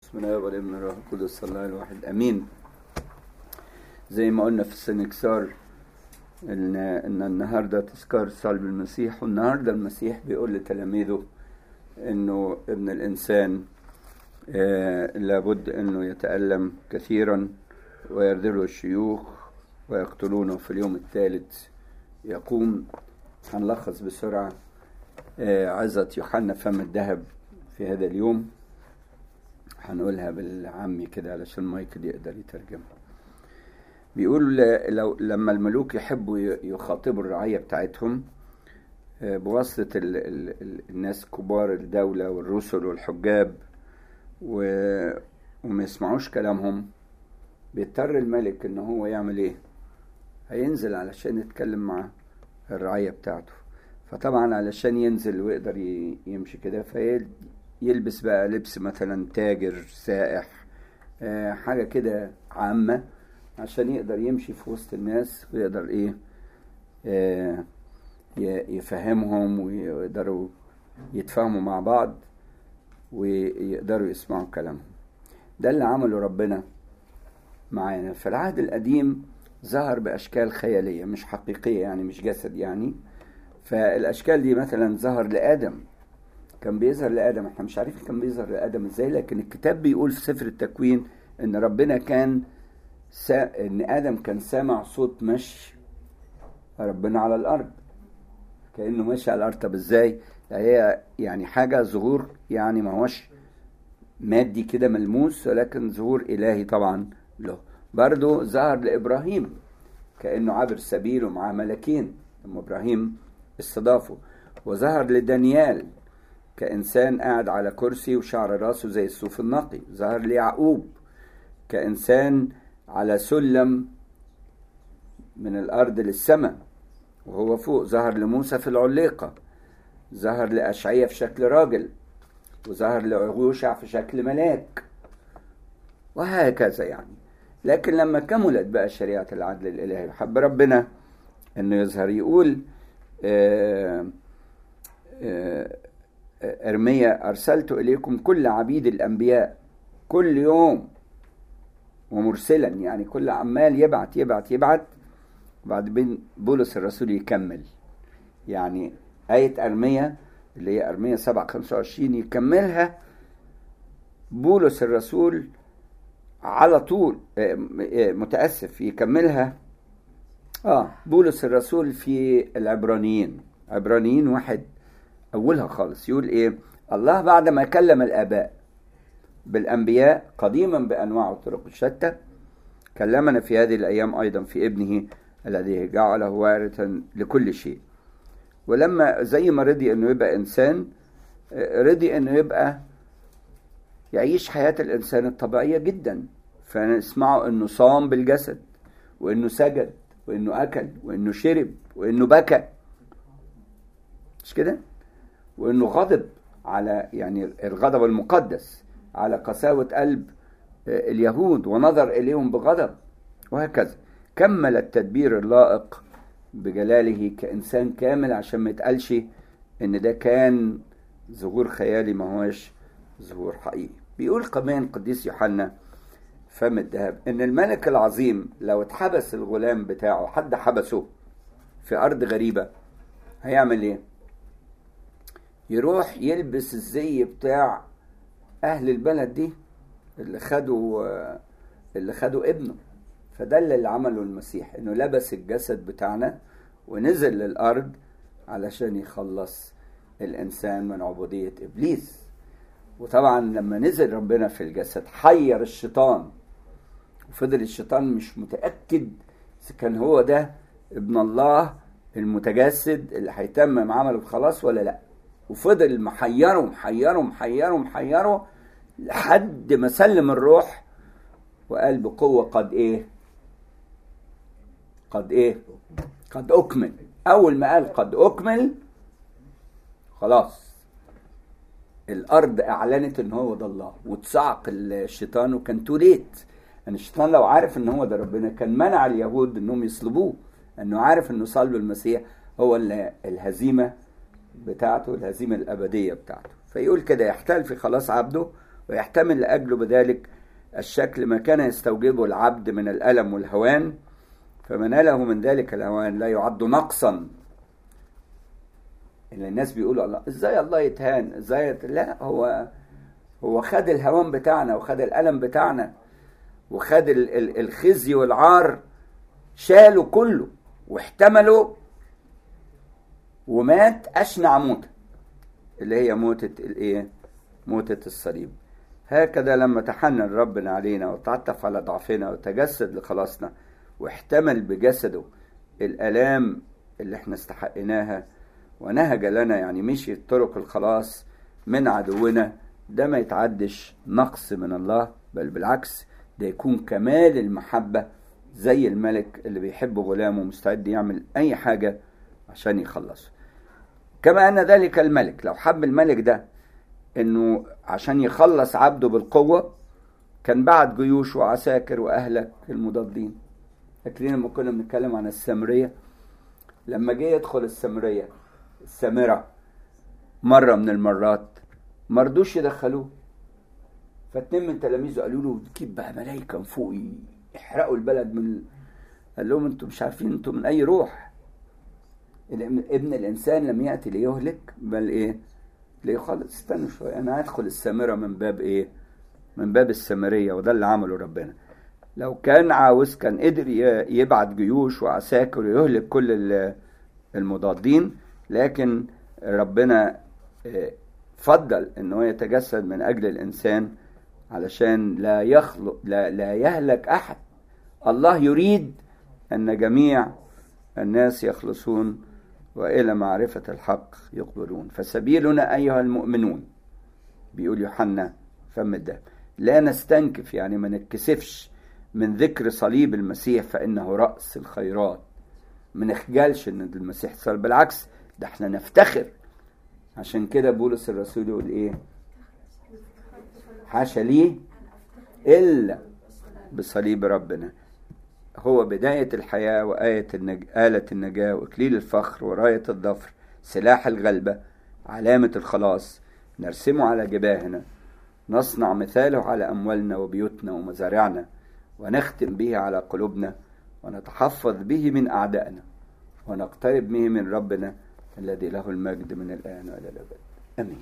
بسم الله والابن والروح القدس الله الواحد امين. زي ما قلنا في السنكسار ان النهارده تذكار صلب المسيح، والنهارده المسيح بيقول لتلاميذه انه ابن الانسان لابد انه يتألم كثيرا ويرذله الشيوخ ويقتلونه في اليوم الثالث يقوم. هنلخص بسرعة عظة يوحنا فم الذهب في هذا اليوم، هنقولها بالعامي كده علشان مايكل يقدر يترجمها. بيقول لما الملوك يحبوا يخاطبوا الرعية بتاعتهم بواسطة الناس كبار الدولة والرسل والحجاب وما يسمعوش كلامهم، بيضطر الملك ان هو يعمل ايه؟ هينزل علشان يتكلم مع الرعية بتاعته. فطبعا علشان ينزل ويقدر يمشي كده فيلبس بقى لبس مثلا تاجر سائح، حاجة كده عامة عشان يقدر يمشي في وسط الناس ويقدر ايه يفهمهم ويقدروا يتفاهموا مع بعض ويقدروا يسمعوا كلامهم. ده اللي عمله ربنا معانا. في العهد القديم ظهر بأشكال خيالية مش حقيقية، يعني مش جسد يعني. فالأشكال دي مثلا ظهر لآدم، كان بيظهر لآدم، احنا مش عارفين كان بيظهر لآدم ازاي، لكن الكتاب بيقول في سفر التكوين ان ربنا كان ان آدم كان سامع صوت مشي ربنا على الأرض، كأنه ماشي على الأرض. طب ازاي؟ هي يعني حاجة ظهور، يعني ما هوش مادي كده ملموس، ولكن ظهور إلهي طبعا له. برضو ظهر لإبراهيم كأنه عبر سبيل ومعاه ملكين لما إبراهيم استضافه. وظهر لدانيال كإنسان قاعد على كرسي وشعر راسه زي الصوف النقي. ظهر ليعقوب كإنسان على سلم من الأرض للسماء وهو فوق. ظهر لموسى في العليقة. ظهر لأشعية في شكل راجل، وظهر لعيوشع في شكل ملاك، وهكذا يعني. لكن لما كملت بقى شريعة العدل الإلهي حب ربنا أنه يظهر. يقول أرميا أرسلت إليكم كل عبيد الأنبياء كل يوم ومرسلا، يعني كل عمال يبعت يبعت يبعت. بعد بين بولس الرسول يكمل، يعني آية أرميا اللي هي أرميا 7:25 يكملها بولس الرسول على طول. متأسف، يكملها بولس الرسول في العبرانيين، عبرانيين 1 أولها خالص. يقول إيه؟ الله بعد ما كلم الآباء بالأنبياء قديما بأنواع الطرق الشتى كلمنا في هذه الأيام أيضا في ابنه الذي جعله وارثا لكل شيء. ولما زي ما رضي أنه يبقى إنسان، رضي أنه يبقى يعيش حياة الإنسان الطبيعية جدا. فنسمعه أنه صام بالجسد، وأنه سجد، وأنه أكل، وأنه شرب، وأنه بكى، مش كده؟ وأنه غضب على يعني الغضب المقدس على قساوة قلب اليهود ونظر إليهم بغضب، وهكذا. كمل التدبير اللائق بجلاله كإنسان كامل عشان ما يتقالش إن ده كان ظهور خيالي، ما هوش ظهور حقيقي. بيقول كمان قديس يوحنا فم الذهب إن الملك العظيم لو اتحبس الغلام بتاعه، حد حبسه في أرض غريبة، هيعمل إيه؟ يروح يلبس الزي بتاع أهل البلد دي اللي خدوا ابنه. فده اللي عمله المسيح، إنه لبس الجسد بتاعنا ونزل للأرض علشان يخلص الإنسان من عبودية إبليس. وطبعا لما نزل ربنا في الجسد حير الشيطان، وفضل الشيطان مش متأكد إذا كان هو ده ابن الله المتجسد اللي هيتمم عمله الخلاص ولا لا. وفضل محيره لحد ما سلم الروح وقال بقوة قد أكمل. أول ما قال قد أكمل خلاص الأرض أعلنت إن هو ده الله، وتصعق الشيطان. وكان توليت أن الشيطان لو عارف إن هو ده ربنا كان منع اليهود إنهم يصلبوه، إنه عارف إنه صلب المسيح هو الهزيمة بتاعته، الهزيمة الأبدية بتاعته. فيقول كده يحتال في خلاص عبده ويحتمل لأجله بذلك الشكل ما كان يستوجبه العبد من الألم والهوان، فما ناله من ذلك الهوان لا يعد نقصا. اللي الناس بيقولوا الله ازاي الله يتهان ازاي لا، هو خد الهوان بتاعنا وخد الألم بتاعنا وخد الخزي والعار، شاله كله واحتمله ومات أشنع موتة اللي هي موتة الصليب. هكذا لما تحنن ربنا علينا وتعطف على ضعفنا وتجسد لخلاصنا واحتمل بجسده الآلام اللي احنا استحقناها ونهج لنا، يعني مشي طرق الخلاص من عدونا، ده ما يتعدش نقص من الله، بل بالعكس ده يكون كمال المحبة، زي الملك اللي بيحب غلامه مستعد يعمل أي حاجة عشان يخلصه. كما أن ذلك الملك لو حب الملك ده إنه عشان يخلص عبده بالقوة كان بعت جيوش وعساكر وأهلك المضادين. فاكرين لما كنا بنتكلم عن السامرية، لما جه يدخل السامرة مرة من المرات مرضوش يدخلوه، فاتنين من تلاميذه قالوا له كيف بقى ملايكة من فوق يحرقوا البلد قال لهم انتم مش عارفين انتم من اي روح. ابن الانسان لم يأتي ليهلك بل ليخلص. استنوا شوية، انا هدخل السامرة من باب من باب السامرية، وده اللي عمله ربنا. لو كان عاوز كان قدر يبعت جيوش وعساكر ويهلك كل المضادين، لكن ربنا فضل انه يتجسد من اجل الانسان علشان لا يهلك احد. الله يريد ان جميع الناس يخلصون والى معرفة الحق يقبلون. فسبيلنا ايها المؤمنون، بيقول يوحنا فم الدهب، لا نستنكف، يعني ما نتكسفش من ذكر صليب المسيح فانه رأس الخيرات. ما نخجلش ان المسيح صلب، بالعكس ده احنا نفتخر. عشان كده بولس الرسول يقول حاشا لي إلا بصليب ربنا، هو بداية الحياة وآية آلة النجاة وإكليل الفخر وراية الظفر، سلاح الغلبة، علامة الخلاص، نرسمه على جباهنا، نصنع مثاله على أموالنا وبيوتنا ومزارعنا، ونختم به على قلوبنا، ونتحفظ به من أعدائنا، ونقترب به من ربنا الذي له المجد من الآن وإلى الأبد. آمين.